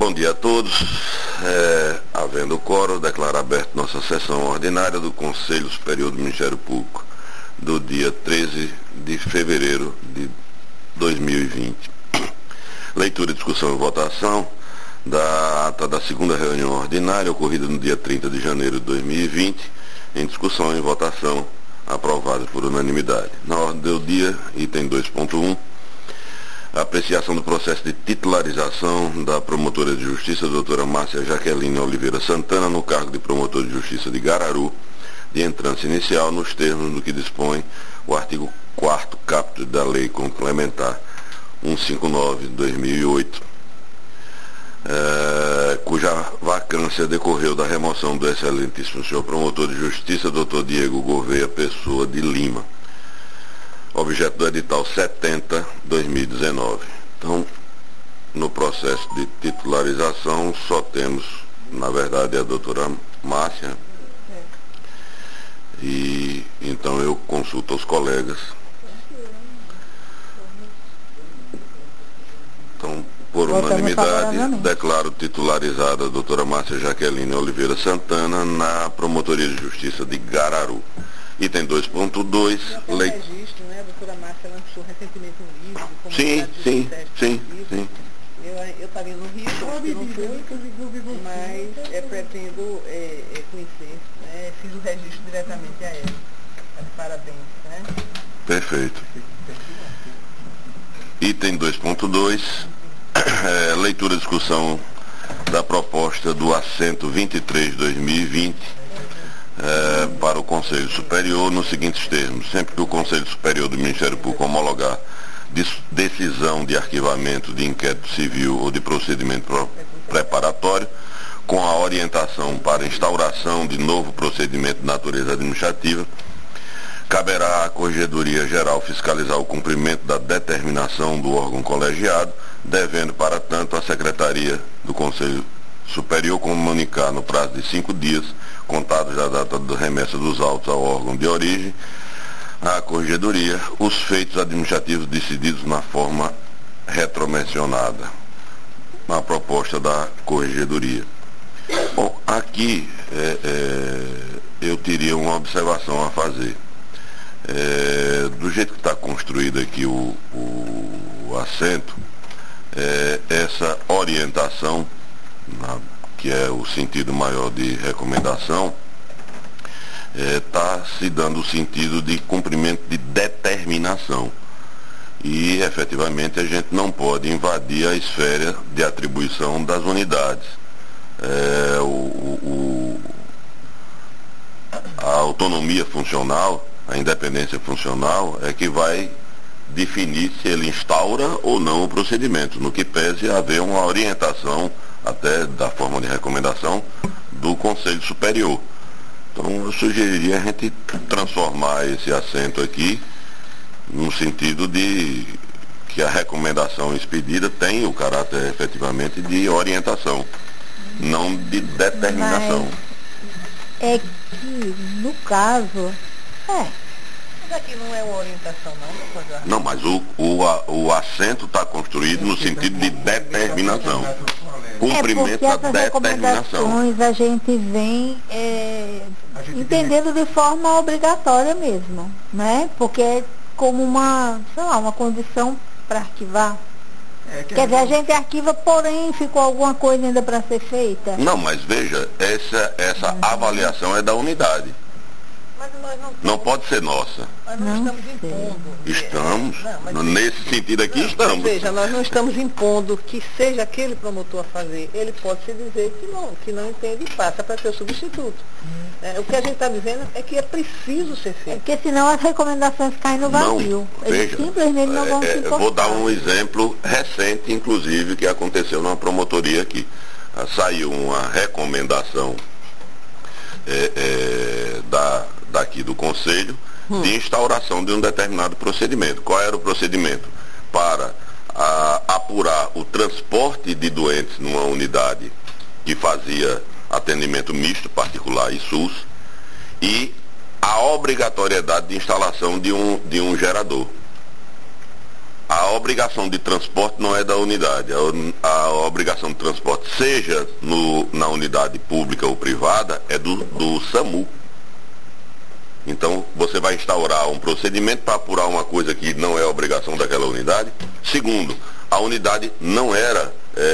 Bom dia a todos. Havendo quórum, declaro aberta nossa sessão ordinária do Conselho Superior do Ministério Público do dia 13 de fevereiro de 2020. Leitura, discussão e votação da ata da segunda reunião ordinária ocorrida no dia 30 de janeiro de 2020, em discussão e votação aprovada por unanimidade. Na ordem do dia, item 2.1, a apreciação do processo de titularização da promotora de justiça, doutora Márcia Jaqueline Oliveira Santana, no cargo de promotor de justiça de Gararu, de entrância inicial, nos termos do que dispõe o artigo 4º caput da Lei Complementar 159/2008, cuja vacância decorreu da remoção do excelentíssimo senhor promotor de justiça, doutor Diego Gouveia Pessoa de Lima, objeto do edital 70/2019. Então, no processo de titularização, só temos, na verdade, a doutora Márcia. E então eu consulto aos colegas. Então, por unanimidade, declaro titularizada a doutora Márcia Jaqueline Oliveira Santana na Promotoria de Justiça de Gararu. Item 2.2, lei. Registro, né? A doutora Márcia lançou recentemente um livro. Sim. Eu estaria no Rio, mas pretendo conhecer, né? Fiz o registro diretamente a ela. Parabéns, né? Perfeito. Item 2.2, leitura e discussão da proposta do assento 23/2020, para o Conselho Superior nos seguintes termos: sempre que o Conselho Superior do Ministério Público homologar decisão de arquivamento de inquérito civil ou de procedimento preparatório, com a orientação para instauração de novo procedimento de natureza administrativa, caberá à Corregedoria Geral fiscalizar o cumprimento da determinação do órgão colegiado, devendo, para tanto, a Secretaria do Conselho Superior comunicar no prazo de 5 dias, contados da data da remessa dos autos ao órgão de origem, à Corregedoria, os feitos administrativos decididos na forma retromencionada, na proposta da Corregedoria. Bom, aqui eu teria uma observação a fazer. Do jeito que está construído aqui o assento, essa orientação, que é o sentido maior de recomendação, está se dando o sentido de cumprimento de determinação. E, efetivamente, a gente não pode invadir a esfera de atribuição das unidades. A autonomia funcional, a independência funcional, é que vai definir se ele instaura ou não o procedimento, no que pese haver uma orientação, até da forma de recomendação, do Conselho Superior. Então, eu sugeriria a gente transformar esse assento aqui no sentido de que a recomendação expedida tem o caráter, efetivamente, de orientação, não de determinação. Mas é que, no caso, Mas aqui não é uma orientação, não? Não, mas o assento está construído no sentido de determinação. Cumprimento da essas determinação. recomendações a gente vem entendendo de forma obrigatória mesmo, né? Porque é como uma condição para arquivar. Quer dizer, a gente arquiva, porém ficou alguma coisa ainda para ser feita. Não, mas veja, essa avaliação é da unidade. Mas nós Não pode ser nossa. Nós não estamos impondo. Estamos, Não, nesse sentido aqui mas estamos. veja, nós não estamos impondo que seja aquele promotor a fazer. Ele pode se dizer que não entende e passa para ser o substituto. O que a gente está dizendo é que é preciso ser feito. Porque senão as recomendações caem no vazio. Eles Veja, simplesmente não vão se importar. vou dar um exemplo recente, inclusive, que aconteceu numa promotoria aqui. Saiu uma recomendação daqui do Conselho de instauração de um determinado procedimento. Qual era o procedimento? Para apurar o transporte de doentes numa unidade que fazia atendimento misto, particular e SUS, e a obrigatoriedade de instalação de um gerador. a obrigação de transporte não é da unidade. A obrigação de transporte, seja na unidade pública ou privada, é do SAMU. Então, você vai instaurar um procedimento para apurar uma coisa que não é obrigação daquela unidade. Segundo, a unidade não era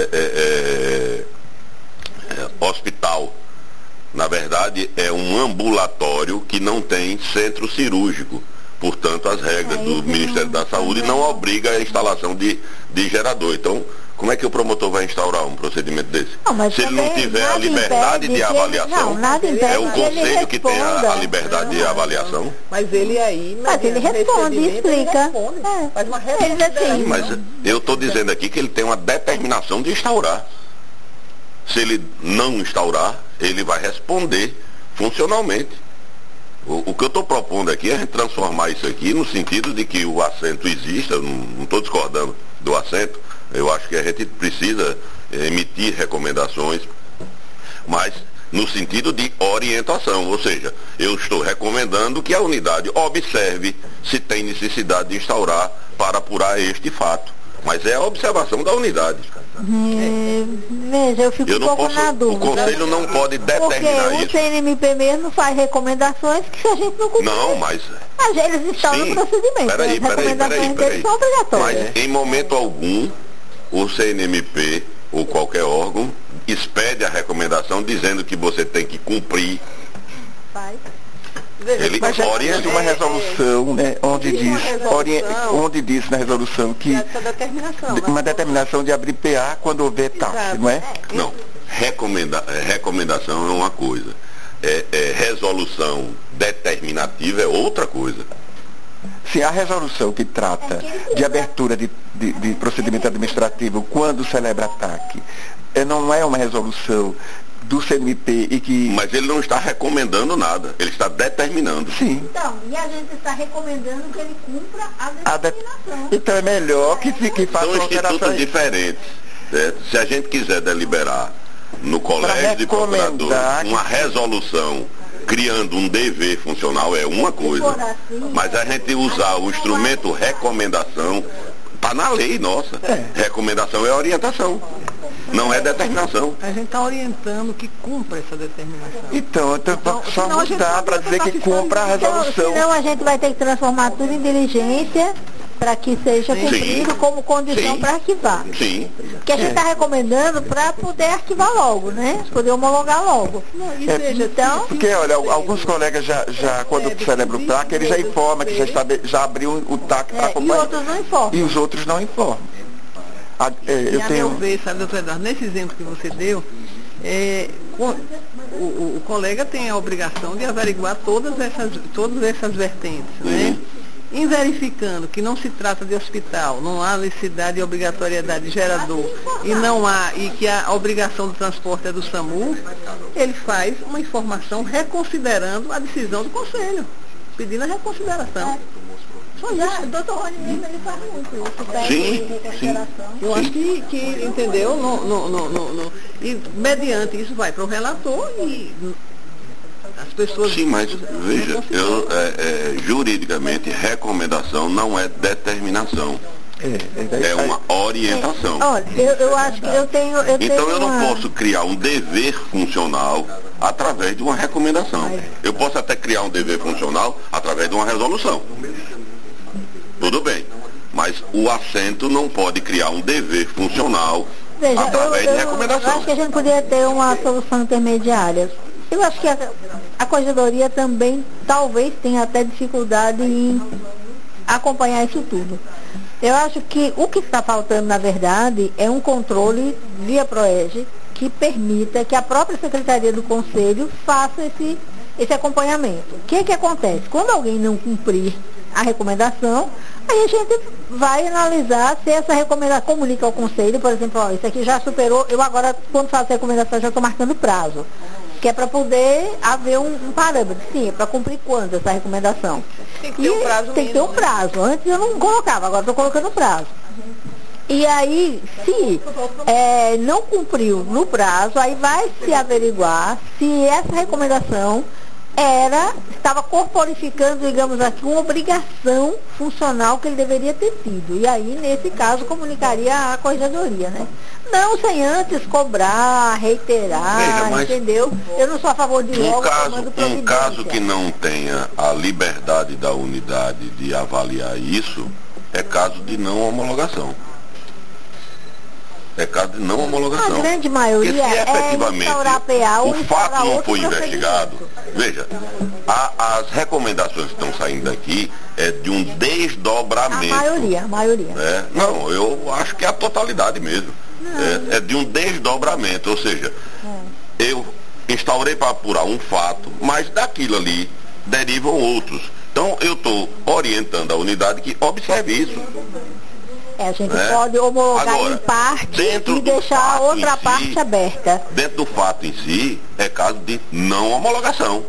hospital. Na verdade, é um ambulatório que não tem centro cirúrgico. Portanto, as regras do Ministério da Saúde não obrigam a instalação de gerador. Então, como é que o promotor vai instaurar um procedimento desse? Não, se ele não tiver a liberdade de avaliação, é o conselho que tem a liberdade de avaliação. Mas ele aí... Mas ele responde, explica. Faz uma resposta. Mas eu estou dizendo aqui que ele tem uma determinação de instaurar. Se ele não instaurar, ele vai responder funcionalmente. O que eu estou propondo aqui é transformar isso aqui no sentido de que o assento exista. Eu não estou discordando do assento. Eu acho que a gente precisa emitir recomendações, mas no sentido de orientação, ou seja, eu estou recomendando que a unidade observe se tem necessidade de instaurar para apurar este fato. Mas é a observação da unidade. Veja, eu fico um pouco na dúvida. O Conselho não pode determinar isso. Porque o CNMP mesmo faz recomendações que a gente não cumpre. Não, mas... eles estão no procedimento. Peraí. São obrigatórias. Mas em momento algum, o CNMP ou qualquer órgão expede a recomendação dizendo que você tem que cumprir. Faz. Ele orienta uma resolução, né, onde diz na resolução que uma determinação de abrir PA quando houver taxa, não é? Não, recomendação é uma coisa, resolução determinativa é outra coisa. Sim, a resolução que trata de abertura de procedimento administrativo quando celebra ataque, não é uma resolução do CNMP e que... Mas ele não está recomendando nada, ele está determinando. Sim. Então, e a gente está recomendando que ele cumpra a determinação. Então é melhor que faça uma alteração. São institutos diferentes. Certo? Se a gente quiser deliberar no colégio de procuradores uma resolução criando um dever funcional é uma coisa. Mas a gente usar o instrumento recomendação, está na lei nossa. Recomendação é orientação. Não é determinação. A gente está orientando que cumpra essa determinação. Então só mudar para dizer que cumpra a resolução. Senão a gente vai ter que transformar tudo em diligência para que seja cumprido como condição para arquivar. Sim. Que a gente está recomendando para poder arquivar logo, né? Poder homologar logo. Então, porque, olha, alguns colegas já quando celebra o TAC, ele já informa que já abriu o TAC para acompanhar. E outros não informam. E os outros não informam. Eu tenho... meu ver, sabe, doutor Eduardo, nesse exemplo que você deu, o colega tem a obrigação de averiguar todas essas vertentes, né? Em verificando que não se trata de hospital, não há necessidade e obrigatoriedade de gerador, e que a obrigação do transporte é do SAMU, ele faz uma informação reconsiderando a decisão do Conselho, pedindo a reconsideração. O doutor Rony mesmo, ele faz muito isso. Sim. Eu acho que entendeu? E mediante isso vai para o relator e as pessoas... Sim, mas veja, juridicamente, recomendação não é determinação. É uma orientação. Olha, eu acho que eu tenho então eu não posso criar um dever funcional através de uma recomendação. Eu posso até criar um dever funcional através de uma resolução. Tudo bem, mas o assento não pode criar um dever funcional através de recomendação. Eu acho que a gente poderia ter uma solução intermediária. Eu acho que a corregedoria também talvez tenha até dificuldade em acompanhar isso tudo. Eu acho que o que está faltando, na verdade, é um controle via PROERG que permita que a própria Secretaria do Conselho faça esse acompanhamento. O que acontece? Quando alguém não cumprir a recomendação, aí a gente vai analisar se essa recomendação comunica ao Conselho, por exemplo, isso aqui já superou, eu agora, quando faço a recomendação, já estou marcando prazo, que é para poder haver um parâmetro. Sim, é para cumprir quando essa recomendação? Tem que ter um prazo. Tem que ter um prazo. Antes eu não colocava, agora estou colocando prazo. E aí, se não cumpriu no prazo, aí vai se averiguar se essa recomendação estava corporificando, digamos aqui, uma obrigação funcional que ele deveria ter tido. E aí, nesse caso, comunicaria à corregedoria, né? Não sem antes cobrar, reiterar, entendeu? Eu não sou a favor de logo tomando providência. Um caso que não tenha a liberdade da unidade de avaliar isso, é caso de não homologação. É caso de não homologação. A grande maioria porque se efetivamente o fato não foi investigado, veja, as recomendações que estão saindo daqui é de um desdobramento. A maioria. Não, eu acho que é a totalidade mesmo. É de um desdobramento, ou seja, eu instaurei para apurar um fato, mas daquilo ali derivam outros. Então eu estou orientando a unidade que observe isso. A gente pode homologar agora, em parte e deixar a outra parte aberta. Dentro do fato em si, é caso de não homologação.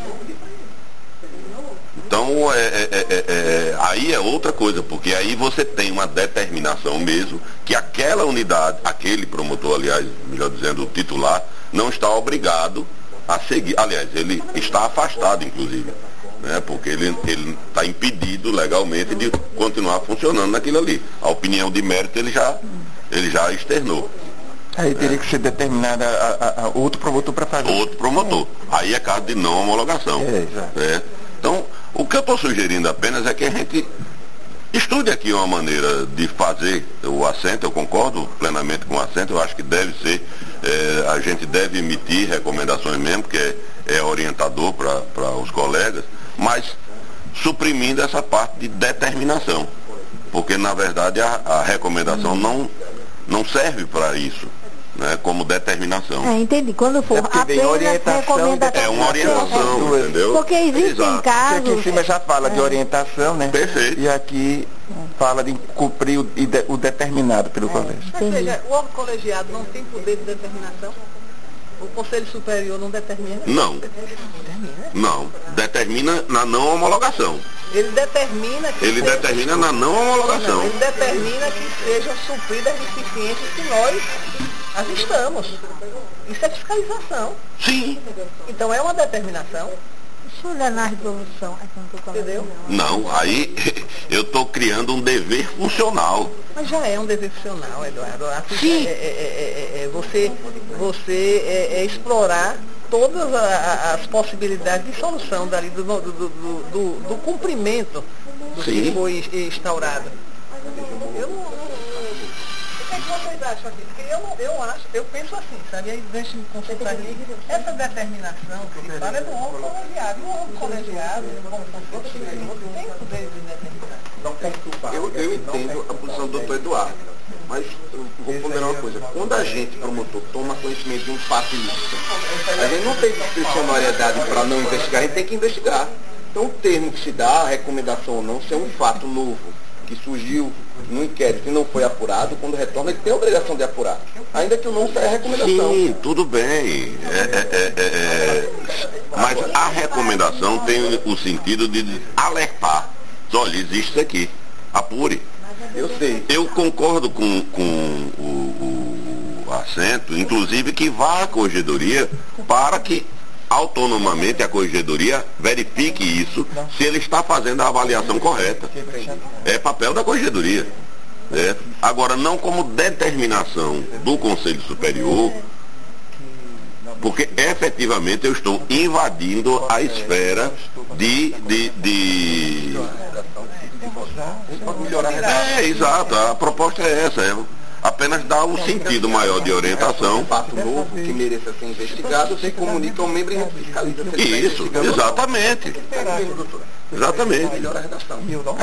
Então, aí é outra coisa, porque aí você tem uma determinação mesmo que aquela unidade, aquele promotor, aliás, melhor dizendo, o titular, não está obrigado a seguir. Aliás, ele está afastado, inclusive. Porque ele está impedido legalmente de continuar funcionando naquilo ali. A opinião de mérito ele já externou. Aí teria que ser determinado a outro promotor para fazer. Outro promotor. Aí é caso de não homologação. Então, o que eu estou sugerindo apenas é que a gente estude aqui uma maneira de fazer o assento. Eu concordo plenamente com o assento. Eu acho que deve ser, a gente deve emitir recomendações mesmo, que é orientador para os colegas, mas suprimindo essa parte de determinação, porque na verdade a recomendação não serve para isso, né, como determinação. Entendi. Quando for apenas recomendação. É uma orientação, entendeu? Porque existem casos. Aqui em cima já fala de orientação, né? Perfeito. E aqui fala de cumprir o determinado pelo colégio. Ou seja, o órgão colegiado não tem poder de determinação? O Conselho Superior não determina? Não. Determina na não homologação. Ele determina que determina na não homologação. Não, ele determina que sejam supridas as deficiências que nós avistamos. Isso é fiscalização. Sim. Então é uma determinação. Deixa eu olhar na resolução. Entendeu? Não, aí eu estou criando um dever funcional. Mas já é um dever funcional, Eduardo. Sim. Você explorar todas as possibilidades de solução dali do cumprimento do que foi instaurado. O que vocês acham aqui? Porque eu penso assim, sabe? Aí deixa me consultar aqui. Essa determinação que se fala é do órgão colegiado. E o órgão colegiado, como conselho, tem poder de determinar. Eu entendo a posição do doutor Eduardo, mas eu vou ponderar uma coisa. Quando a gente, promotor, toma conhecimento de um fato ilícito, a gente não tem discricionariedade para não investigar, a gente tem que investigar. Então o termo que se dá, a recomendação ou não, se é um fato novo, que surgiu no inquérito e não foi apurado, quando retorna ele tem a obrigação de apurar, ainda que o não saia a recomendação. Sim, tudo bem. Mas a recomendação tem o sentido de alertar. Olha, existe isso aqui. Apure. Eu sei. Eu concordo com o assento, inclusive que vá à corregedoria para que autonomamente a corregedoria verifique isso, se ele está fazendo a avaliação correta. É papel da corregedoria. Agora, não como determinação do Conselho Superior, porque efetivamente eu estou invadindo a esfera de exato, a proposta é essa, apenas dar um sentido maior de orientação. Um fato novo que mereça ser investigado, se comunica ao membro e não fiscaliza. Isso, exatamente. Exatamente. Melhor a redação.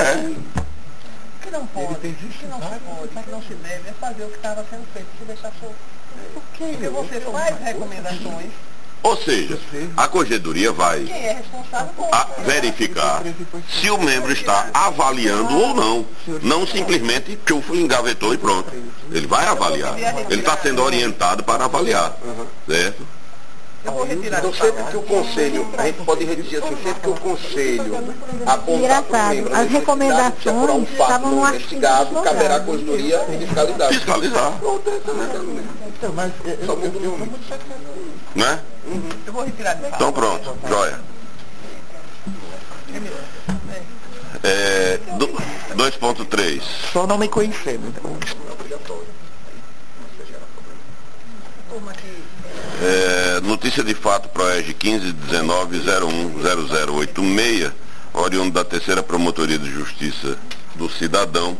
O que não pode, o que não se deve é fazer o que estava sendo feito, se deixar solto. Porque você faz recomendações. Ou seja, a corregedoria vai verificar se o membro está avaliando ou não. Não simplesmente que o engavetou e pronto. Ele vai avaliar. Ele está sendo orientado para avaliar. Certo? Então sempre que o conselho, a gente pode redigir assim, sempre que o conselho apontar para o membro as recomendações um fato não investigado, caberá a corregedoria fiscalizar. Fiscalizar. Só muda o né? Eu vou retirar de Então pronto, joia. 2.3. Só não me conhecendo. Notícia de fato PROERJ 1519010086, oriundo da terceira Promotoria de Justiça do Cidadão,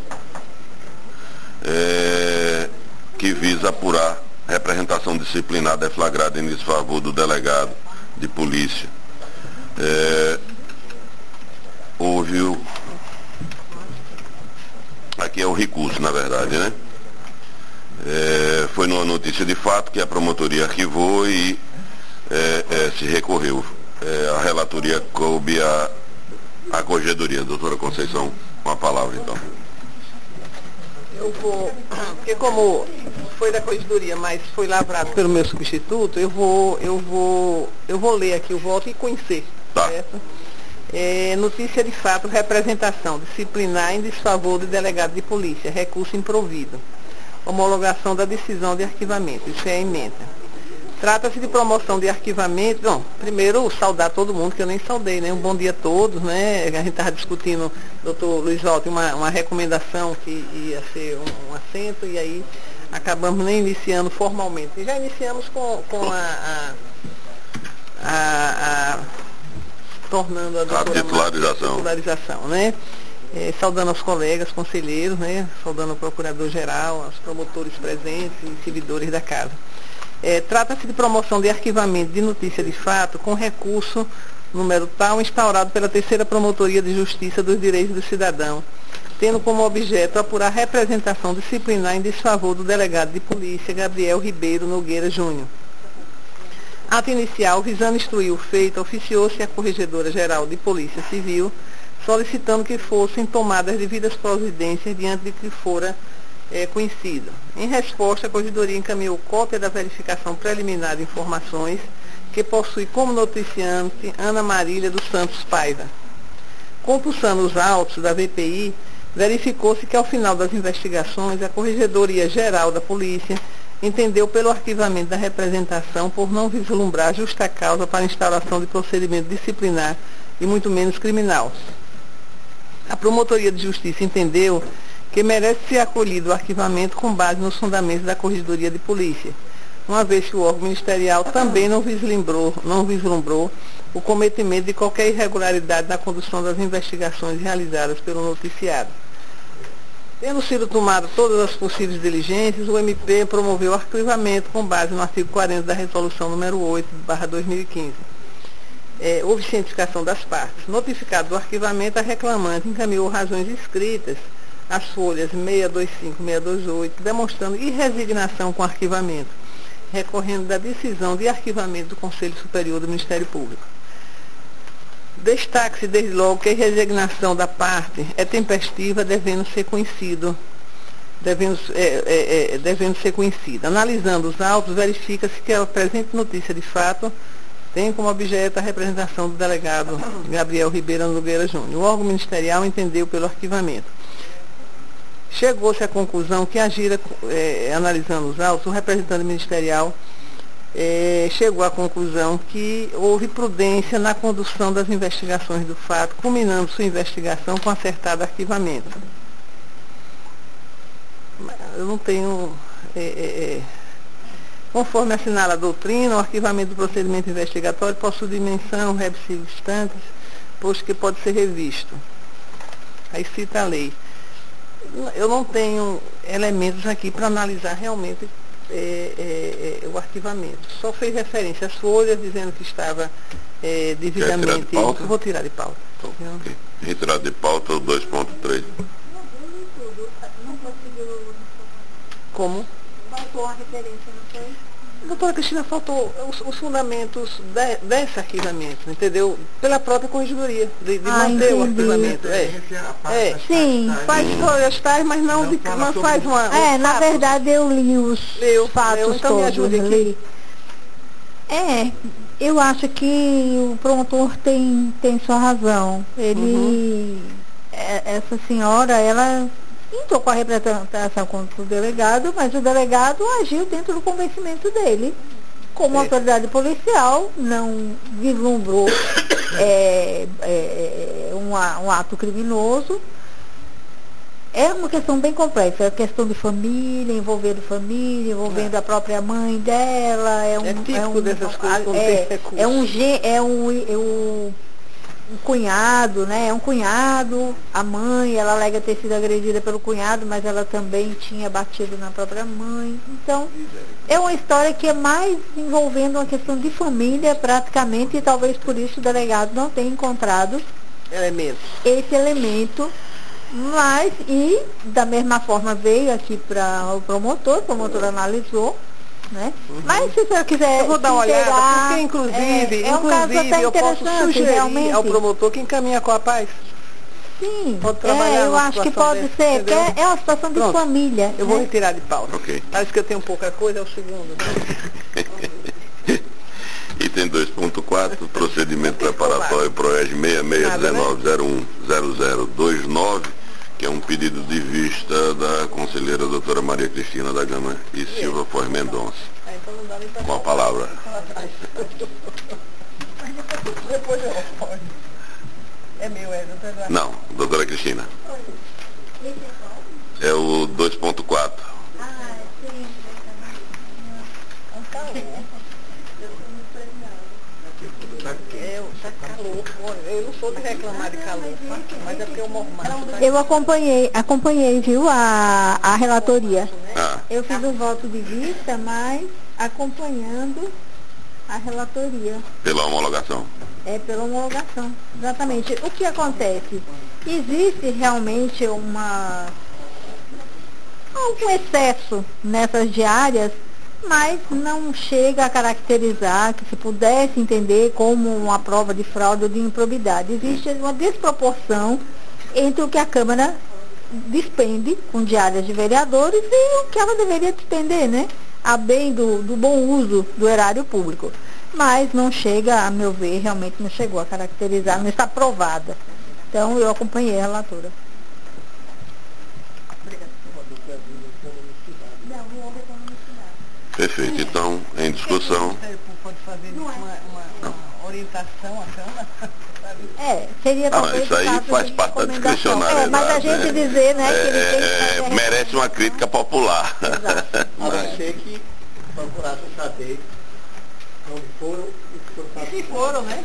que visa apurar representação disciplinar deflagrada em desfavor do delegado de polícia. Houve aqui é o recurso, na verdade, né? Foi numa notícia de fato que a promotoria arquivou e se recorreu. A relatoria coube à corregedoria. Doutora Conceição, com a palavra, então. Eu vou, porque como foi da corregedoria, mas foi lavrado pelo meu substituto, eu vou ler aqui o voto e conhecer. Tá. Certo? Notícia de fato, representação disciplinar em desfavor do delegado de polícia, recurso improvido. Homologação da decisão de arquivamento, isso é a emenda. Trata-se de promoção de arquivamento. Bom, primeiro saudar todo mundo, que eu nem saudei, né? Um bom dia a todos, né? A gente estava discutindo, doutor Luiz Walter, uma recomendação que ia ser um assento, e aí acabamos nem iniciando formalmente. E já iniciamos com tornando a doutora titularização, né? Saudando aos colegas, conselheiros, né? Saudando o procurador-geral, aos promotores presentes e servidores da casa. Trata-se de promoção de arquivamento de notícia de fato com recurso número tal instaurado pela terceira Promotoria de Justiça dos Direitos do Cidadão, tendo como objeto apurar representação disciplinar em desfavor do delegado de polícia Gabriel Ribeiro Nogueira Júnior. Ato inicial, visando instruir o feito, oficiou-se a Corregedora-Geral de Polícia Civil, solicitando que fossem tomadas devidas providências diante de que fora conhecido. Em resposta, a Corregedoria encaminhou cópia da verificação preliminar de informações que possui como noticiante Ana Marília dos Santos Paiva. Compulsando os autos da VPI, verificou-se que ao final das investigações, a Corregedoria-Geral da Polícia entendeu pelo arquivamento da representação por não vislumbrar justa causa para instauração de procedimento disciplinar e muito menos criminal. A Promotoria de Justiça entendeu que merece ser acolhido o arquivamento com base nos fundamentos da Corregedoria de Polícia, uma vez que o órgão ministerial também não vislumbrou o cometimento de qualquer irregularidade na condução das investigações realizadas pelo noticiado. Tendo sido tomadas todas as possíveis diligências, o MP promoveu o arquivamento com base no artigo 40 da Resolução número 8/2015. Houve cientificação das partes. Notificado do arquivamento, a reclamante encaminhou razões escritas às folhas 625 e 628, demonstrando irresignação com o arquivamento, recorrendo da decisão de arquivamento do Conselho Superior do Ministério Público. Destaque-se desde logo que a resignação da parte é tempestiva, devendo ser conhecida. Analisando os autos, verifica-se que a presente notícia de fato tem como objeto a representação do delegado Gabriel Ribeiro Nogueira Júnior. O órgão ministerial entendeu pelo arquivamento. Chegou-se à conclusão que analisando os autos, o representante ministerial chegou à conclusão que houve prudência na condução das investigações do fato, culminando sua investigação com acertado arquivamento. Eu não tenho... conforme assinala a doutrina, o arquivamento do procedimento investigatório possui dimensão, rebus stantes, posto que pode ser revisto. Aí cita a lei. Eu não tenho elementos aqui para analisar realmente o arquivamento. Só fez referência às folhas, dizendo que estava devidamente... Vou tirar de pauta. Okay. Retirar de pauta o 2.3. Como? Faltou a referência, não foi? Doutora Cristina, faltou os fundamentos desse arquivamento, entendeu? Pela própria corregedoria, de manter o arquivamento. Sim, faz folhas tais, mas não faz uma... na verdade eu li os fatos então todos. Me ajude aqui. Eu acho que o promotor tem sua razão. Ele, essa senhora, ela entrou com a representação contra o delegado, mas o delegado agiu dentro do convencimento dele. Como autoridade policial, não vislumbrou um ato criminoso. É uma questão bem complexa, é questão de família, envolvendo a própria mãe dela, dessas coisas quando tem recurso. Um cunhado, né? É um cunhado, a mãe, ela alega ter sido agredida pelo cunhado, mas ela também tinha batido na própria mãe. Então, é uma história que é mais envolvendo uma questão de família, praticamente, e talvez por isso o delegado não tenha encontrado esse elemento. Mas, e da mesma forma veio aqui para o promotor analisou, né? Mas se você quiser, eu vou dar uma olhada, porque inclusive um caso até eu posso sugerir realmente ao promotor que encaminha com a paz. Sim, eu acho que pode ser, porque é uma situação de família. Eu vou retirar de pauta. Okay. Parece que eu tenho pouca coisa, é o segundo. Né? Item 2.4, procedimento preparatório PROERJ 6619010029, que é um pedido de vista da conselheira doutora Maria Cristina da Gama e Silva Foz Mendonça. Com a palavra. Depois eu respondo. É meu, doutora? Não, doutora Cristina. É o 2.4. Tá calor, eu não sou de reclamar de calor, mas é porque eu moro mais. Eu acompanhei, viu, a relatoria. Eu fiz um voto de vista, mas acompanhando a relatoria. Pela homologação. É, pela homologação, exatamente. O que acontece? Existe realmente algum excesso nessas diárias, mas não chega a caracterizar que se pudesse entender como uma prova de fraude ou de improbidade. Existe uma desproporção entre o que a Câmara despende com diárias de vereadores e o que ela deveria despender, né? A bem do bom uso do erário público. Mas não chega, a meu ver, realmente não chegou a caracterizar, não está aprovada. Então, eu acompanhei a relatora. Perfeito. Então, em discussão. Pode fazer uma orientação à Câmara? Seria talvez isso aí faz parte da discricionariedade. Mas a gente dizer, né, que ele tem que fazer merece uma crítica popular. Exato. A não ser que procurasse saber onde foram e se foram, né?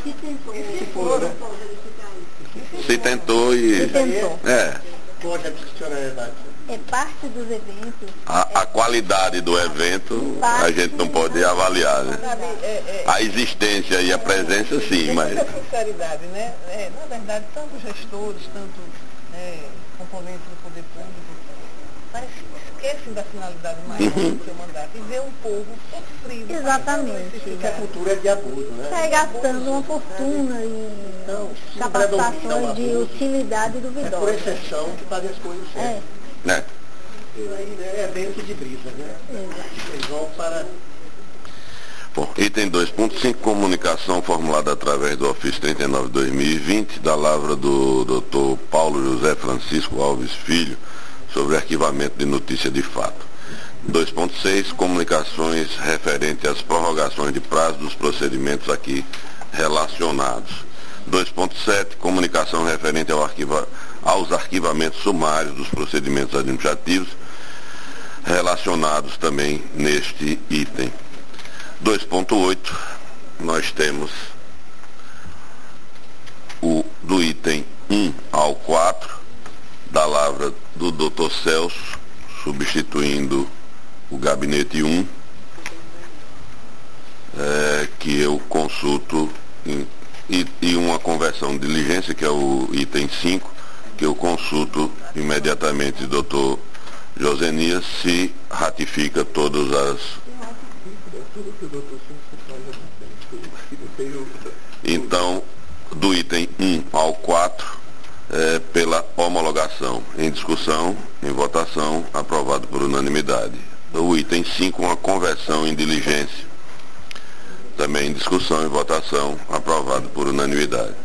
Se tentou e... Pode a discricionariedade. É parte dos eventos. A qualidade do evento a gente não pode avaliar, né? A existência e a presença sim, mas... Muita sinceridade, né? Na verdade, tanto gestores, tanto componentes do poder público, mas esquecem da finalidade maior do seu mandato e vê um povo sofrido. Exatamente. Porque a cultura é de abuso, né? Sai gastando uma fortuna em capacitações de utilidade duvidosa. É por exceção que fazem as coisas certas. Isso aí é evento de brisa, né? Eles vão para... Bom, item 2.5, comunicação formulada através do ofício 39/2020 da lavra do Dr. Paulo José Francisco Alves Filho sobre arquivamento de notícia de fato. 2.6, comunicações referentes às prorrogações de prazo dos procedimentos aqui relacionados. 2.7, comunicação referente aos arquivamentos sumários dos procedimentos administrativos relacionados também neste item. 2.8, nós temos do item 1 ao 4, da lavra do Dr. Celso, substituindo o gabinete 1, que eu consulto, e uma conversão de diligência, que é o item 5, que eu consulto imediatamente o Dr. Josenias se ratifica todas as... Então, do item 1 ao 4, pela homologação. Em discussão, em votação, aprovado por unanimidade. O item 5, uma conversão em diligência. Também em discussão e votação, aprovado por unanimidade.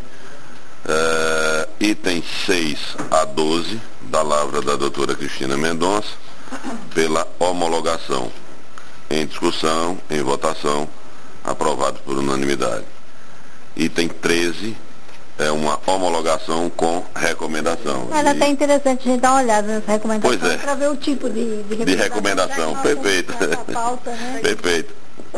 Item 6 a 12, da lavra da doutora Cristina Mendonça, pela homologação. Em discussão, em votação, aprovado por unanimidade. Item 13, é uma homologação com recomendação. Mas até interessante a gente dar uma olhada nessa recomendação para ver o tipo de recomendação. Perfeito. Pauta, né? Perfeito.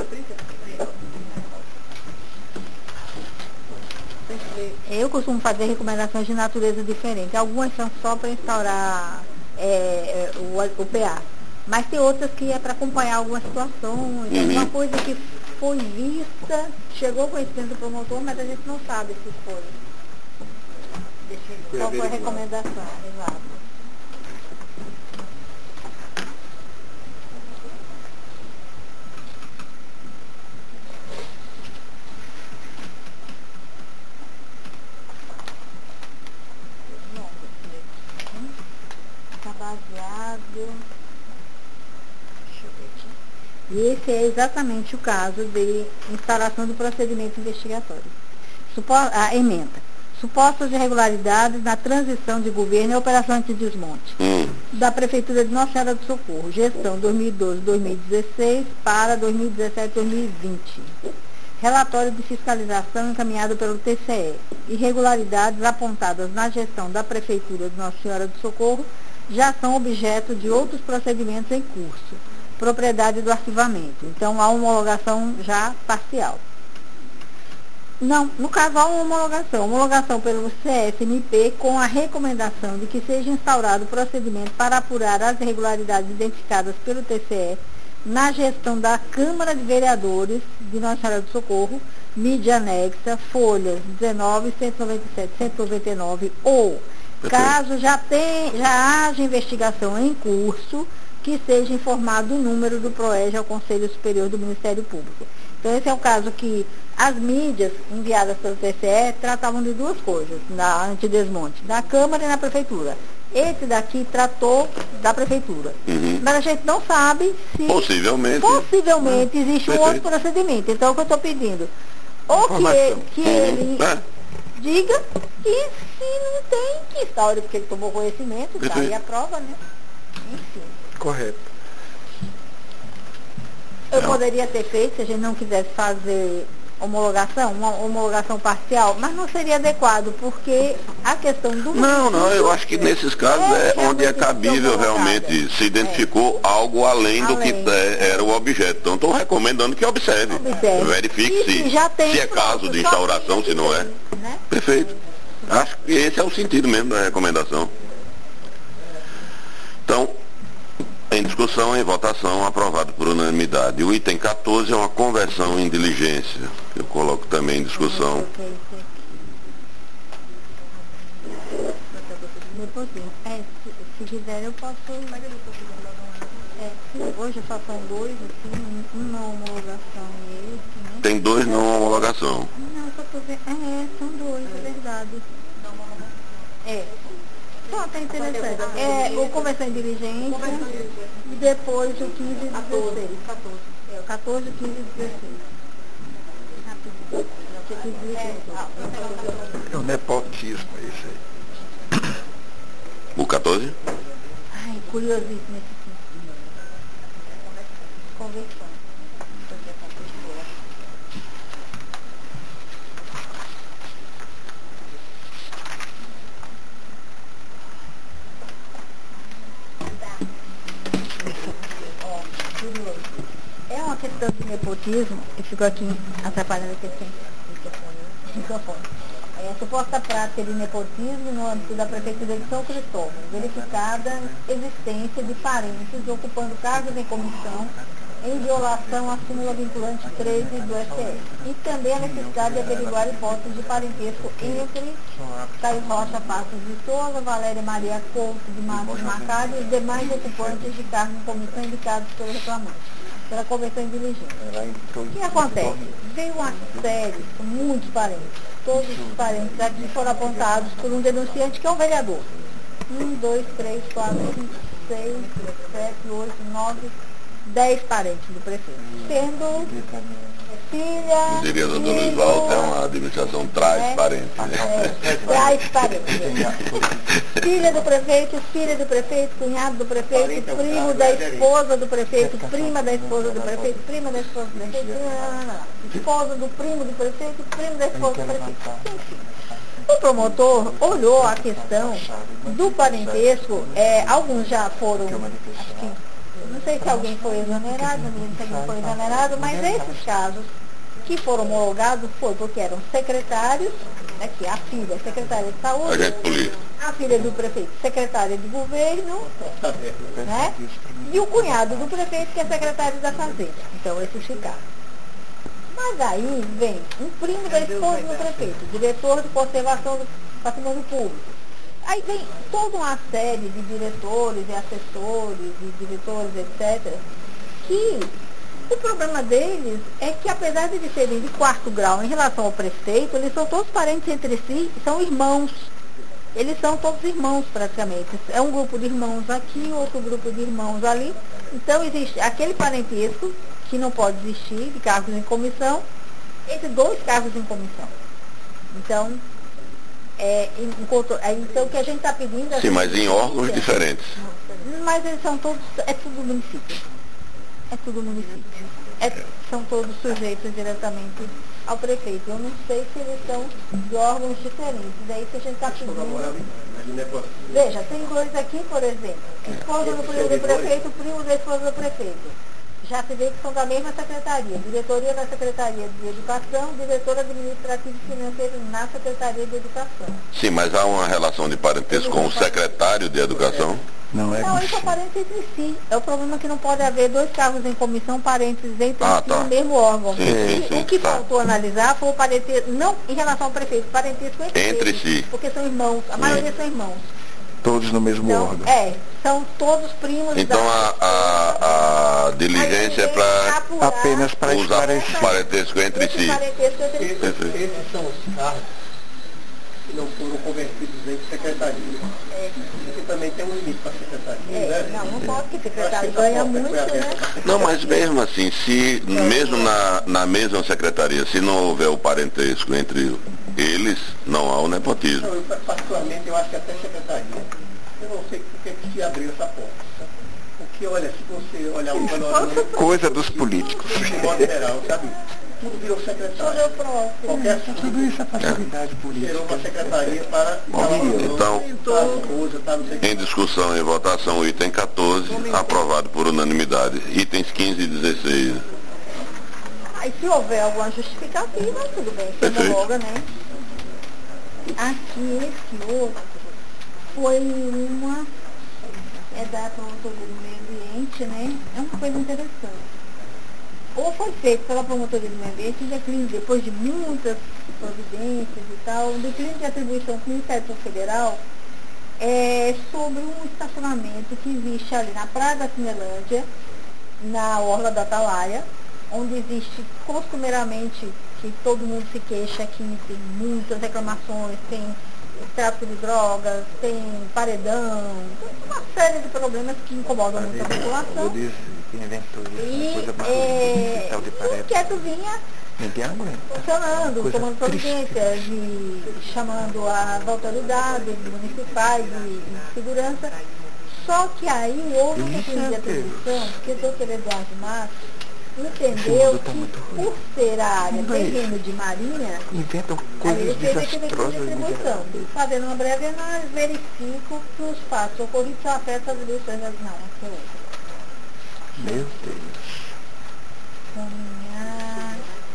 Eu costumo fazer recomendações de natureza diferente. Algumas são só para instaurar o PA. Mas tem outras que é para acompanhar algumas situações, alguma coisa que foi vista, chegou ao conhecimento do promotor, mas a gente não sabe se foi. Qual foi a recomendação? Exato. Está baseado. Deixa eu ver aqui. E esse é exatamente o caso de instalação do procedimento investigatório. A emenda. Supostas irregularidades na transição de governo e operação antidesmonte da Prefeitura de Nossa Senhora do Socorro, gestão 2012-2016 para 2017-2020. Relatório de fiscalização encaminhado pelo TCE. Irregularidades apontadas na gestão da Prefeitura de Nossa Senhora do Socorro já são objeto de outros procedimentos em curso. Propriedade do arquivamento. Então, há homologação já parcial. Não, no caso há uma homologação pelo CFMP com a recomendação de que seja instaurado o procedimento para apurar as irregularidades identificadas pelo TCE na gestão da Câmara de Vereadores de Nossa Senhora do Socorro, mídia anexa, folhas 19, 197, 199, ou, caso já haja investigação em curso, que seja informado o número do PROEG ao Conselho Superior do Ministério Público. Então, esse é o caso que as mídias enviadas pelo TCE tratavam de duas coisas, na antidesmonte, da Câmara e na Prefeitura. Esse daqui tratou da Prefeitura. Mas a gente não sabe se... Possivelmente existe um outro procedimento. Então, o que eu estou pedindo? Ou que ele diga, e se não tem, que instaure, porque ele tomou conhecimento, tá aí a prova, né? Enfim. Correto. Eu poderia ter feito, se a gente não quisesse fazer homologação, uma homologação parcial, mas não seria adequado, porque a questão do... Não, eu acho que nesses casos é onde é cabível realmente, se identificou algo além do que era o objeto. Então, estou recomendando que observe. Verifique se é caso de instauração, se não é. Né? Perfeito. Acho que esse é o sentido mesmo da recomendação. Então, em discussão, em votação, aprovado por unanimidade. O item 14 é uma conversão em diligência, que eu coloco também em discussão. Se quiser, eu posso... hoje só são dois, assim, uma homologação e esse, né? Tem dois não homologação. Não, só tô vendo. São dois, é verdade. Só tá interessante. O conversão em diligência e depois o 15 e 16. 14, 15 e 16. É o nepotismo, isso aí. O 14? Ai, curiosíssimo esse sentido. Conversão. É uma questão de nepotismo, que ficou aqui atrapalhando aqui o microfone. É a suposta prática de nepotismo no âmbito da Prefeitura de São Cristóvão, verificada existência de parentes ocupando cargos em comissão em violação à súmula vinculante 13 do STF. E também a necessidade de averiguar hipóteses de parentesco entre Caio Rocha Passos de Souza, Valéria Maria Couto de Matos Macário e os demais ocupantes de cargos em comissão indicados pelo reclamante, pela conversão em diligência. O que acontece? Veio uma série, muitos parentes, todos os parentes aqui foram apontados por um denunciante que é um vereador. 1, 2, 3, 4, 5, 6, 7, 8, 9, 10 parentes do prefeito, sendo filha... Diria, doutor Luiz Walter, é uma administração traz parentes. Traz parentes. Filha do prefeito, cunhado do prefeito, primo da esposa do prefeito, prima da esposa do prefeito, prima da esposa do prefeito, esposa do primo do prefeito, primo da esposa do prefeito. Enfim. O promotor olhou a questão do parentesco, alguns já foram, acho que, não sei se alguém foi exonerado, não lembro se alguém foi exonerado, mas esses casos que foram homologados foi porque eram secretários, aqui a filha, secretária de saúde, a filha do prefeito, secretária de governo, né? E o cunhado do prefeito, que é secretário da Fazenda. Então, esses ficaram. Mas aí vem um primo da esposa do prefeito, diretor de conservação do patrimônio público. Aí vem toda uma série de diretores e assessores e diretores, etc., que o problema deles é que, apesar de eles serem de 4º grau em relação ao prefeito, eles são todos parentes entre si, são irmãos. Eles são todos irmãos, praticamente. É um grupo de irmãos aqui, outro grupo de irmãos ali. Então, existe aquele parentesco que não pode existir de cargos em comissão, entre 2 cargos em comissão. Então, então o que a gente está pedindo... Sim, mas em órgãos diferentes. Mas eles são todos, é tudo município. É tudo município. São todos sujeitos diretamente ao prefeito. Eu não sei se eles são de órgãos diferentes. É isso que a gente está pedindo. Veja, tem 2 aqui, por exemplo. Esposa do primo do prefeito, primo da esposa do prefeito. Já se vê que são da mesma secretaria. Diretoria da Secretaria de Educação, diretora administrativa e financeira na Secretaria de Educação. Sim, mas há uma relação de parentesco com o secretário de Educação? Não, eles são parentes entre si. É o problema que não pode haver 2 cargos em comissão, parentes entre si no mesmo órgão. Sim, o que faltou analisar foi o parentesco, não em relação ao prefeito, parentesco entre si. Porque são irmãos, a maioria são irmãos. Todos no mesmo órgão. São todos primos. Então a diligência é para apenas para usar parentesco entre si. Esses são os cargos que não foram convertidos em secretaria. Porque também tem um limite para a secretaria. Não pode, porque secretário ganha muito, né? Não, mas mesmo assim, se mesmo na mesma secretaria, se não houver o parentesco entre eles, não há o nepotismo. Não, particularmente, eu acho que até secretaria. Eu não sei por que se abriu essa porta. Porque, olha, se você olhar o panorama... Coisa dos políticos. De modo geral, sabe? Tudo virou secretário. Qualquer tudo isso é facilidade política. Gerou uma secretaria para... Então, em discussão e votação, o item 14, aprovado por unanimidade. Itens 15 e 16. Aí, se houver alguma justificativa, tudo bem, se homologa, né? Aqui, esse outro foi uma... da promotoria do meio ambiente, né? É uma coisa interessante. Ou foi feito pela promotoria do meio ambiente, depois de muitas providências e tal, um declínio de atribuição com o Ministério Público Federal sobre um estacionamento que existe ali na Praia da Cinelândia, na Orla da Atalaia, onde existe costumeiramente, que todo mundo se queixa, que tem muitas reclamações, tem tráfico de drogas, tem paredão, uma série de problemas que incomodam muito a população. O inquérito vinha funcionando, tomando providências e chamando as autoridades municipais de segurança. Só que aí houve um declínio de atribuição, porque o doutor Eduardo Matos entendeu que, por ser a área terreno de marinha, inventam coisas desastrosas. Fazendo uma breve análise, verifico que os fatos ocorridos só afetam as atribuições das não, que é outra. Meu Deus. Caminhar.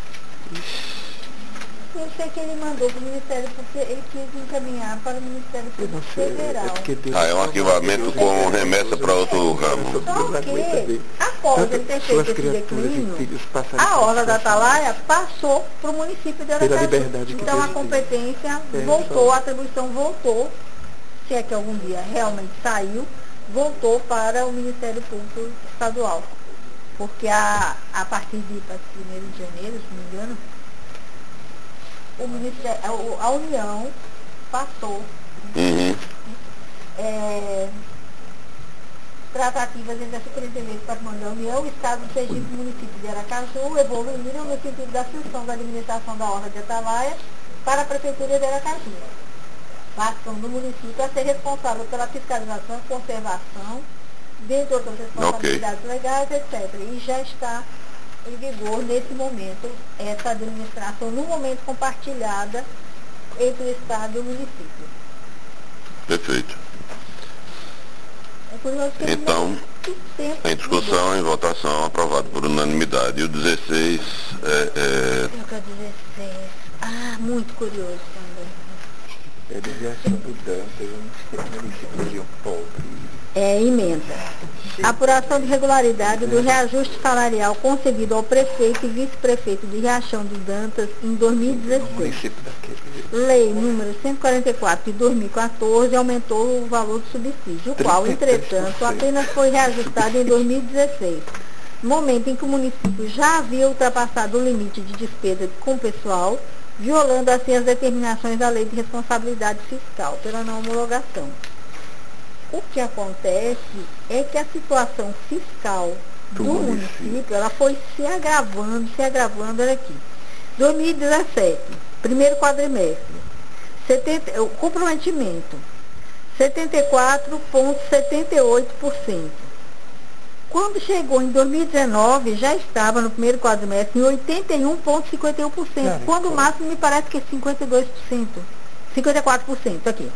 Eu sei que ele mandou para o Ministério, porque ele quis encaminhar para o Ministério Público Federal. É um arquivamento com remessa para outro ramo. Só que, após ele ter feito esse declínio, a Orla da Atalaia passou para o município de Aracaju. Então a competência voltou, a atribuição voltou, se é que algum dia realmente saiu, voltou para o Ministério Público Estadual. Porque a partir de 1º de janeiro, se não me engano, a União passou tratativas entre a Superintendência do Patrimônio da União, o Estado do Sergipe e o município de Aracaju evoluíram no sentido da cessão da administração da Orla de Atalaia para a Prefeitura de Aracaju, passando do município a ser responsável pela fiscalização, conservação, dentre outras responsabilidades legais, etc. E já está em vigor, nesse momento, essa administração, no momento compartilhada entre o Estado e o município. Perfeito. É curioso que então, em discussão, em votação, aprovado por unanimidade. E o 16 muito curioso também. É de reação do Dantas, um município pobre. Emenda. Apuração de regularidade do reajuste salarial concedido ao prefeito e vice-prefeito de Riachão dos Dantas em 2016. Lei número 144 de 2014 aumentou o valor do subsídio, o qual, entretanto, apenas foi reajustado em 2016, momento em que o município já havia ultrapassado o limite de despesa com pessoal, violando assim as determinações da Lei de Responsabilidade Fiscal pela não homologação. O que acontece é que a situação fiscal do município, ela foi se agravando, olha aqui. 2017, primeiro quadrimestre, o comprometimento, 74,78%. Quando chegou em 2019, já estava no primeiro quadrimestre em 81,51%, quando o máximo me parece que é 52%, 54% aqui.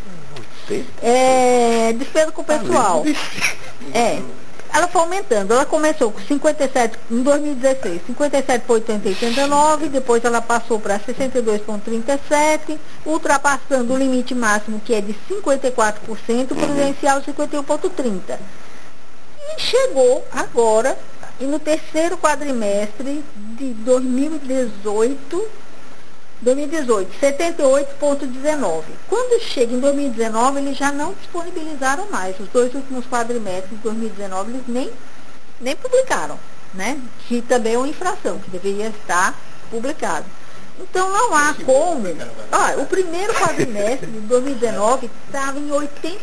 Despesa com o pessoal. Ela foi aumentando. Ela começou com 57 em 2016, 57,89, depois ela passou para 62,37, ultrapassando o limite máximo, que é de 54%, prudencial 51,30. E chegou agora, e no terceiro quadrimestre de 2018, 78,19. Quando chega em 2019, eles já não disponibilizaram mais. Os dois últimos quadrimestres de 2019, eles nem publicaram, né? Que também é uma infração, que deveria estar publicado. Então não há como. O primeiro quadrimestre de 2019 estava em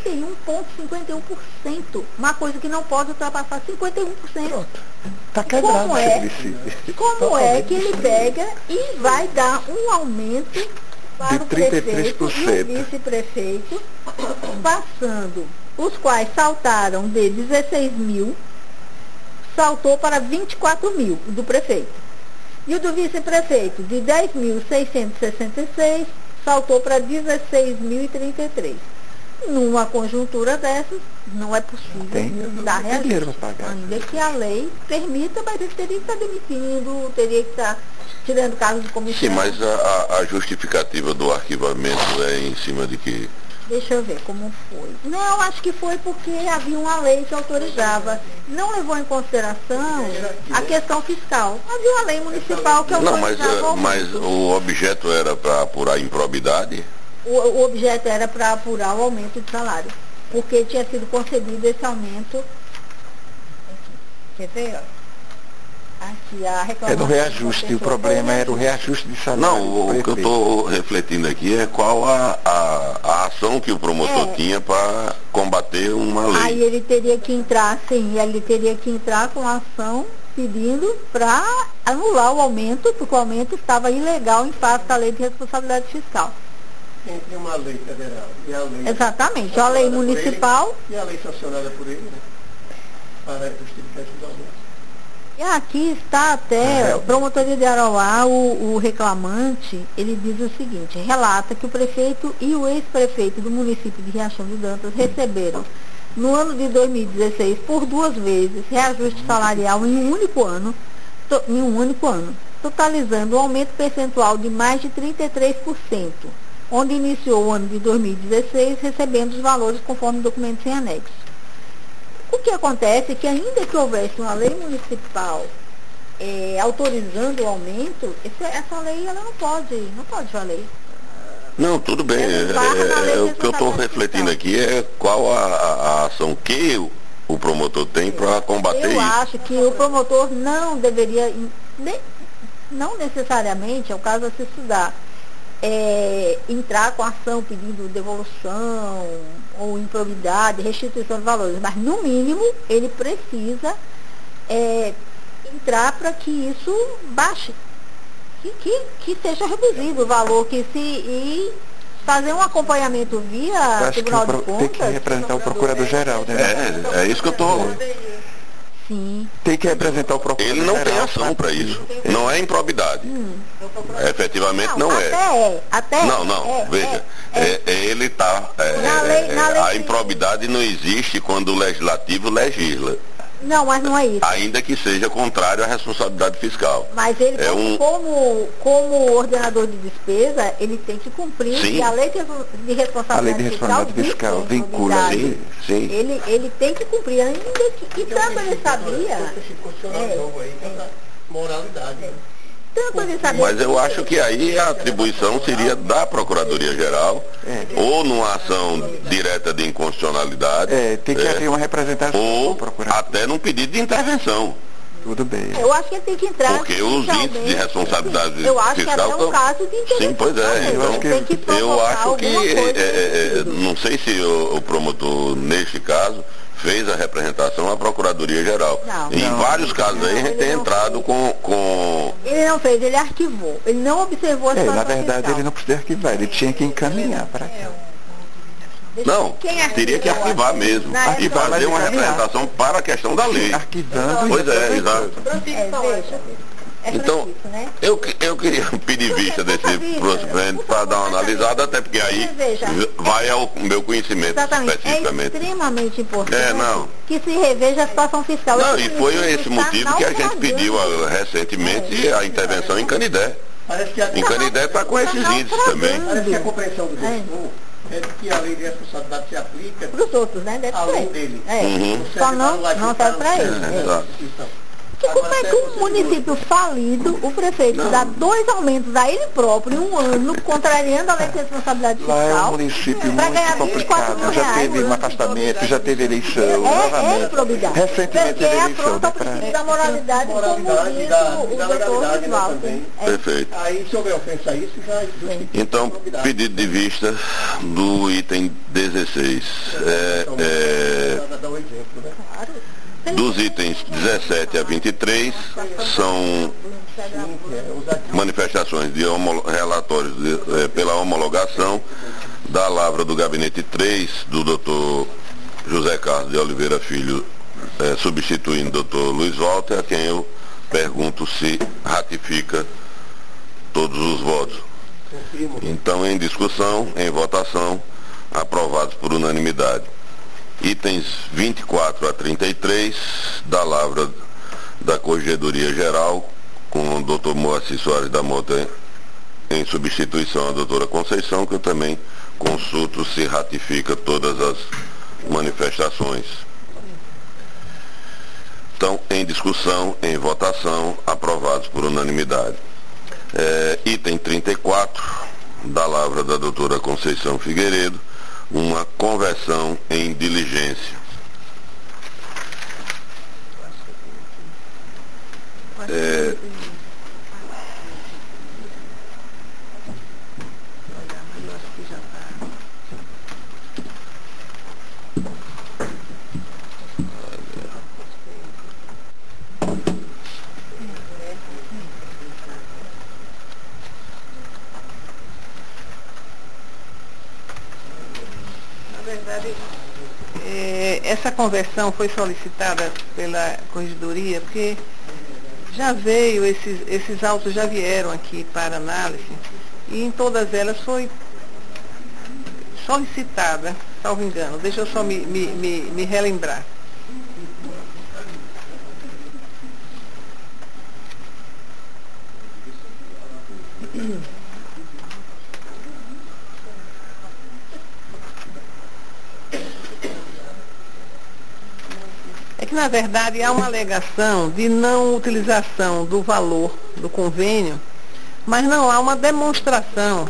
81,51%. Uma coisa que não pode ultrapassar 51%. Está quebrado. Como é que ele pega e vai dar um aumento para o prefeito e o vice-prefeito, passando, os quais saltaram de 16 mil, saltou para 24 mil do prefeito. E o do vice-prefeito, de 10.666, saltou para 16.033. Numa conjuntura dessas, não é possível dar reajuste. Ainda que a lei permita, mas ele teria que estar demitindo, teria que estar tirando cargos de comissão. Sim, mas a justificativa do arquivamento é em cima de que? Deixa eu ver como foi. Não, acho que foi porque havia uma lei que autorizava. Não levou em consideração a questão fiscal. Havia uma lei municipal que autorizava. Não, mas o objeto era para apurar a improbidade? O objeto era para apurar o aumento de salário. Porque tinha sido concedido esse aumento. Aqui. Quer ver? Aqui, a reclamação. É do reajuste, o problema era o reajuste de salário. Não, o que eu estou refletindo aqui é qual a ação que o promotor tinha para combater uma lei. Aí ele teria que entrar, com a ação pedindo para anular o aumento, porque o aumento estava ilegal em face da Lei de Responsabilidade Fiscal. Entre uma lei federal e a lei... Exatamente, a lei municipal... E a lei sancionada por ele, né? Para justificar esses aumentos. E aqui está até, o promotoria de Arauá, o reclamante, ele diz o seguinte: relata que o prefeito e o ex-prefeito do município de Riachão dos Dantas receberam, no ano de 2016, por 2 vezes, reajuste salarial em um único ano, totalizando um aumento percentual de mais de 33%, onde iniciou o ano de 2016 recebendo os valores conforme documentos em anexo. O que acontece é que, ainda que houvesse uma lei municipal autorizando o aumento, essa lei ela não pode valer. Não, tudo bem. O que eu estou refletindo aqui é qual a ação que o promotor tem para combater isso. Eu acho que o promotor não deveria, não necessariamente, é o caso a se estudar, entrar com ação pedindo devolução ou improbidade, restituição de valores, mas no mínimo ele precisa entrar para que isso baixe, que seja reduzido o valor, e fazer um acompanhamento via Tribunal de Contas. Tem que representar o Procurador-Geral, né? É isso que eu estou... Sim. Tem que representar o procurador. Ele não tem ação para isso. Não é improbidade. Efetivamente não é. Até não. Veja. Ele está. A improbidade não existe quando o legislativo legisla. Não, mas não é isso. Ainda que seja contrário à responsabilidade fiscal. Mas ele, como ordenador de despesa, ele tem que cumprir. Sim. E a lei de responsabilidade fiscal vincula. Sim. Ele tem que cumprir, ainda que. E tanto ele sabia. Moralidade. Tanto ele sabia. Mas eu acho que aí a atribuição seria da Procuradoria-Geral, ou numa ação direta de inconstitucionalidade. Tem que haver uma representação. Ou até num pedido de intervenção. Tudo bem. Eu acho que ele tem que entrar. Porque os índices de responsabilidade fiscal. Eu acho que até um caso de intervenção. Sim, pois é. Então, eu acho que. Não sei se o promotor, neste caso, fez a representação à Procuradoria-Geral. Em vários casos aí a gente tem entrado com... Ele não fez, ele arquivou. Ele não observou a situação na verdade fiscal. ele não precisa arquivar, ele tinha que encaminhar para cá. Não, teria que arquivar mesmo. E fazer uma representação para a questão da lei. Arquivando. Pois é, exato. Então, né? eu queria pedir vista desse procedimento para dar uma analisada, até porque aí vai ao meu conhecimento especificamente. É extremamente importante não. que se reveja a situação fiscal. Não, e foi esse motivo que a gente pediu recentemente a intervenção em Canidé. Em Canidé está com esses índices também. Parece que a compreensão do gestor é de que a lei de responsabilidade se aplica para os outros, né? Deve além ser. dele. Só não serve para ele. Que como é que um município falido, o prefeito dá 2 aumentos a ele próprio em um ano, contrariando a lei de responsabilidade fiscal? Lá é um município muito complicado, já teve um afastamento, já teve eleição, novamente. Improbidade. Recentemente porque teve é eleição. afronta ao princípio da moralidade, como diz o doutor Oswaldo. Perfeito. Aí, se houver ofensa a isso, já... Então, pedido de vista do item 16. Dá um exemplo, né? Claro. Dos itens 17 a 23 são manifestações de relatórios pela homologação da lavra do gabinete 3 do doutor José Carlos de Oliveira Filho, substituindo o doutor Luiz Walter, a quem eu pergunto se ratifica todos os votos. Então, em discussão, em votação, aprovados por unanimidade. Itens 24 a 33 da lavra da Corregedoria Geral, com o Dr. Moacir Soares da Mota em substituição à doutora Conceição, que eu também consulto se ratifica todas as manifestações. Então, em discussão, em votação, aprovados por unanimidade. Item 34 da lavra da doutora Conceição Figueiredo, uma conversão em diligência. Essa conversão foi solicitada pela Corregedoria, porque já veio, esses autos já vieram aqui para análise, e em todas elas foi solicitada, salvo engano, deixa eu só me relembrar. É que, na verdade, há uma alegação de não utilização do valor do convênio, mas não há uma demonstração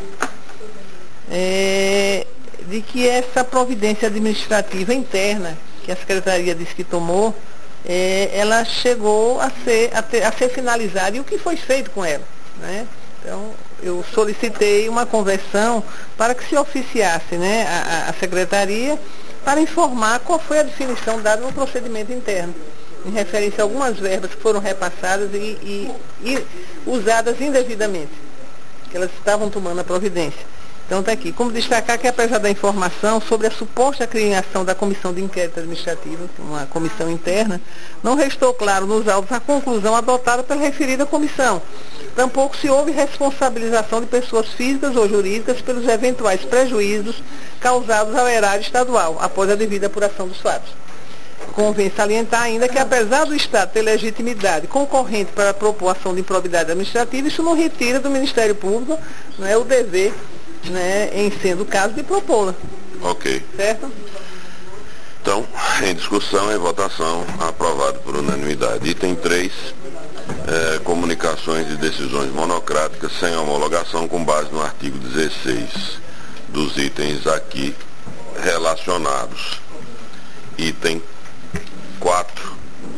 de que essa providência administrativa interna que a Secretaria disse que tomou, ela chegou a ser finalizada, e o que foi feito com ela, né? Então, eu solicitei uma conversão para que se oficiasse, né, a Secretaria, para informar qual foi a definição dada no procedimento interno, em referência a algumas verbas que foram repassadas e usadas indevidamente, que elas estavam tomando a providência. Então está aqui, como destacar que apesar da informação sobre a suposta criação da Comissão de Inquérito Administrativo, uma comissão interna, não restou claro nos autos a conclusão adotada pela referida comissão. Tampouco se houve responsabilização de pessoas físicas ou jurídicas pelos eventuais prejuízos causados ao erário estadual, após a devida apuração dos fatos. Convém salientar ainda que, apesar do Estado ter legitimidade concorrente para propor ação de improbidade administrativa, isso não retira do Ministério Público, né, o dever, né, em sendo o caso, de propô-la. Ok. Certo? Então, em discussão e votação, aprovado por unanimidade. Item 3, comunicações de decisões monocráticas sem homologação com base no artigo 16 dos itens aqui relacionados. Item 4,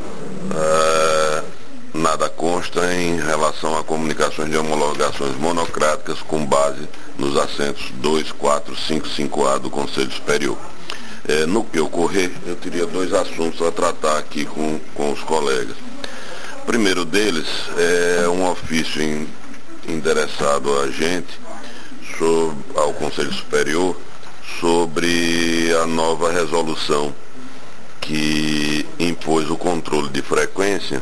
nada consta em relação a comunicações de homologações monocráticas com base nos assentos 2, 4, 5, 5A do Conselho Superior. No que ocorrer, eu teria 2 assuntos a tratar aqui com os colegas. O primeiro deles é um ofício endereçado a gente, ao Conselho Superior, sobre a nova resolução que impôs o controle de frequência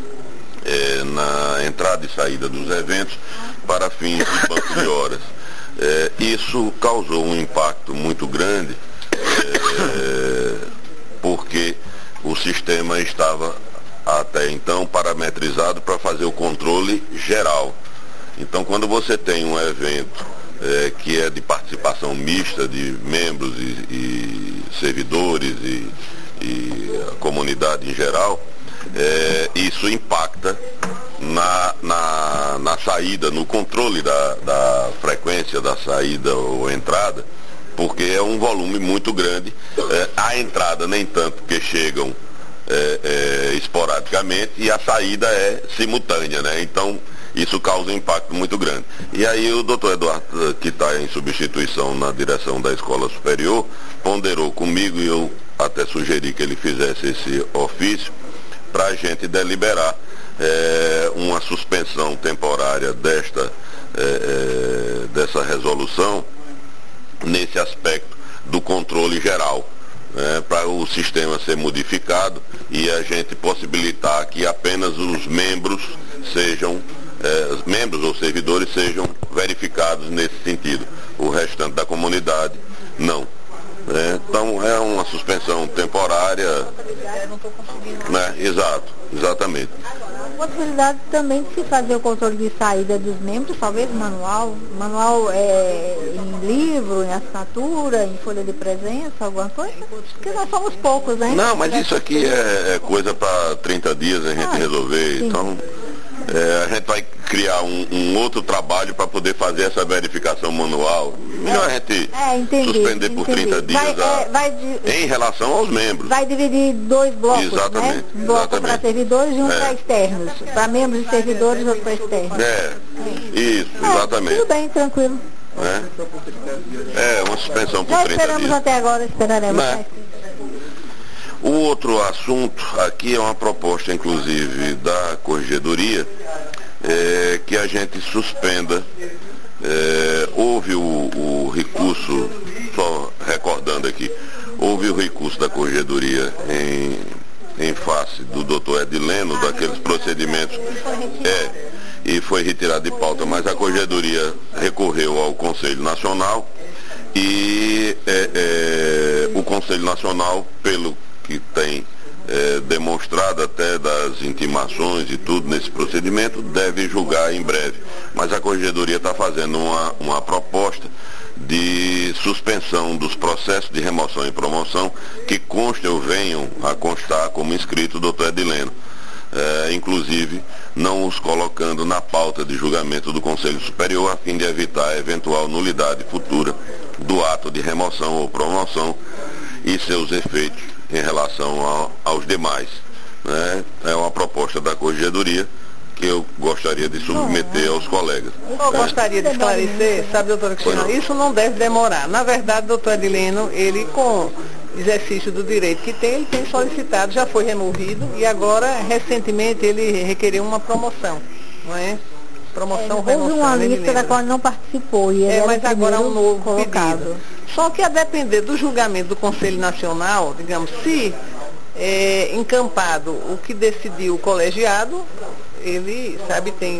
na entrada e saída dos eventos para fins de banco de horas. Isso causou um impacto muito grande, porque o sistema estava até então parametrizado para fazer o controle geral. Então, quando você tem um evento que é de participação mista de membros e servidores e a comunidade em geral, isso impacta na saída, no controle da frequência da saída ou entrada, porque é um volume muito grande. A entrada nem tanto, porque chegam esporadicamente, e a saída é simultânea, né? Então isso causa um impacto muito grande. E aí o doutor Eduardo, que está em substituição na direção da Escola Superior, ponderou comigo, e eu até sugeri que ele fizesse esse ofício para a gente deliberar uma suspensão temporária dessa resolução nesse aspecto do controle geral, para o sistema ser modificado e a gente possibilitar que apenas os membros ou servidores sejam verificados nesse sentido. O restante da comunidade, não. Então é uma suspensão temporária. Exatamente. A possibilidade também de se fazer o controle de saída dos membros, talvez manual em livro, em assinatura, em folha de presença, alguma coisa, porque nós somos poucos, né? Não, mas isso aqui é coisa para 30 dias a gente resolver, sim. Então a gente vai criar um outro trabalho para poder fazer essa verificação manual. Melhor a gente suspender por 30 dias em relação aos membros. Vai dividir 2 blocos, exatamente, né? Um bloco para servidores e um para externos. Para membros e servidores e outro para externos. Isso, exatamente. Tudo bem, tranquilo. Uma suspensão por 30 dias. Já esperamos até agora, esperaremos. O outro assunto aqui é uma proposta, inclusive, da Corregedoria, que a gente suspenda. Houve o recurso, só recordando aqui, houve o recurso da Corregedoria em face do doutor Edileno, daqueles procedimentos, e foi retirado de pauta, mas a Corregedoria recorreu ao Conselho Nacional e o Conselho Nacional, pelo que tem demonstrado até das intimações e tudo nesse procedimento, deve julgar em breve. Mas a Corregedoria está fazendo uma proposta de suspensão dos processos de remoção e promoção que constem ou venham a constar como inscrito o doutor Edileno. Inclusive não os colocando na pauta de julgamento do Conselho Superior, a fim de evitar a eventual nulidade futura do ato de remoção ou promoção e seus efeitos em relação aos demais. É uma proposta da Corregedoria que eu gostaria de submeter aos colegas. Eu gostaria de esclarecer, sabe, doutora Cristina, isso não deve demorar. Na verdade, doutor Edileno, ele com exercício do direito que tem, ele tem solicitado, já foi removido e agora, recentemente, ele requeriu uma promoção, não é? promoção, houve remoção. uma lista da qual não participou e ele era mas agora é um novo colocado. pedido. Só que a depender do julgamento do Conselho Nacional, digamos, se encampado o que decidiu o colegiado, ele, sabe, tem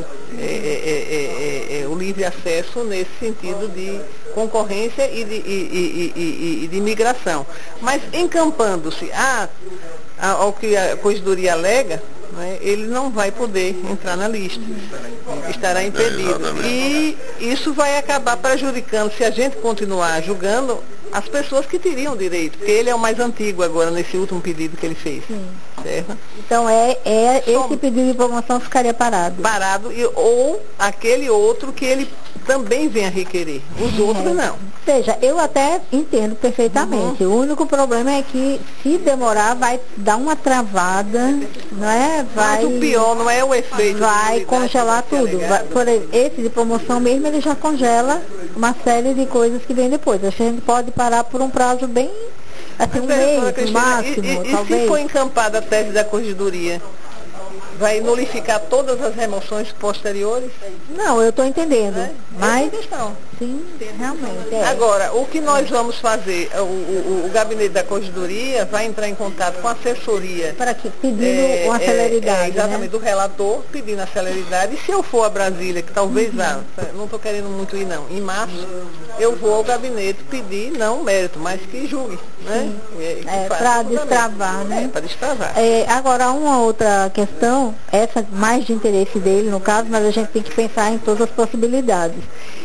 o livre acesso nesse sentido de concorrência e de imigração. Mas encampando-se ao que a corregedoria alega, né, ele não vai poder entrar na lista, estará impedido. E isso vai acabar prejudicando, se a gente continuar julgando, as pessoas que teriam direito, porque ele é o mais antigo agora, nesse último pedido que ele fez. Sim. Certo? Então esse pedido de promoção ficaria parado. Parado, ou aquele outro que ele também venha requerer. Os outros não. Veja, eu até entendo perfeitamente. O único problema é que se demorar vai dar uma travada, não é? Mas o pior não é o efeito. Vai congelar tudo. Por exemplo, esse de promoção mesmo, ele já congela uma série de coisas que vem depois. A gente pode parar por um prazo bem, assim, um mês, no máximo, talvez. E se for encampada a tese da corregedoria, vai nulificar todas as remoções posteriores? Não, eu estou entendendo. Mas, sim, realmente. Agora, o que nós vamos fazer? O gabinete da corregedoria vai entrar em contato com a assessoria. Para que? Pedindo uma celeridade. Exatamente, do relator, pedindo a celeridade. E se eu for a Brasília, que talvez não estou querendo muito ir não, em março, eu vou ao gabinete pedir, não mérito, mas que julgue. Né? Para destravar, né? Para destravar. Agora, uma outra questão, essa mais de interesse dele, no caso, mas a gente tem que pensar em todas as possibilidades.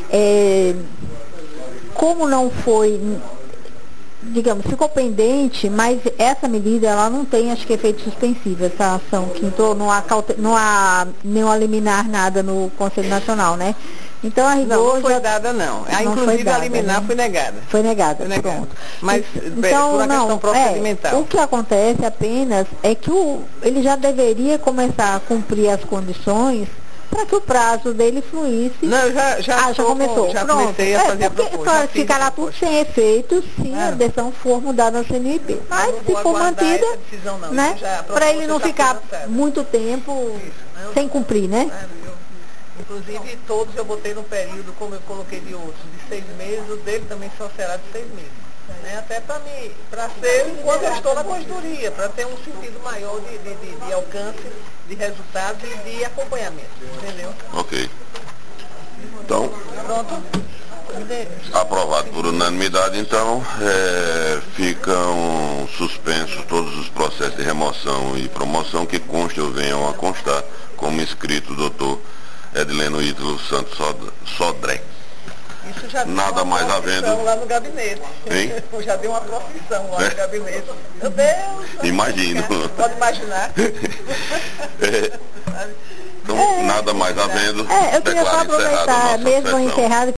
Como não foi, digamos, ficou pendente, mas essa medida, ela não tem, acho que, efeito suspensivo, essa ação que entrou, não há nenhum liminar nada no Conselho Nacional, né? Então a rigor não foi dada, não. Inclusive a liminar, né? Foi negada. Foi negada, pronto. Mas então, por uma questão procedimental. O que acontece apenas é que ele já deveria começar a cumprir as condições para que o prazo dele fluísse. Não, já começou. Já comecei a fazer a proposta. Ficará tudo sem efeito se a decisão for mudada na CNMP. Mas se for mantida, né, para ele não ficar muito tempo sem cumprir, né? Inclusive todos eu botei no período, como eu coloquei de outros, de 6 meses, o dele também só será de 6 meses. Né? Até para ser enquanto eu estou na corregedoria, para ter um sentido maior de alcance, de resultados e de acompanhamento. Entendeu? Ok. Então, pronto. Aprovado por unanimidade, então, ficam suspensos todos os processos de remoção e promoção que constem ou venham a constar, como inscrito o doutor Edileno Ítalo Santos Sodré. Isso já deu nada mais havendo lá no gabinete. Hein? Já deu uma profissão lá no gabinete. Meu Deus! Imagino. Pode imaginar. Então, nada mais havendo. Eu queria só aproveitar, mesmo encerrado,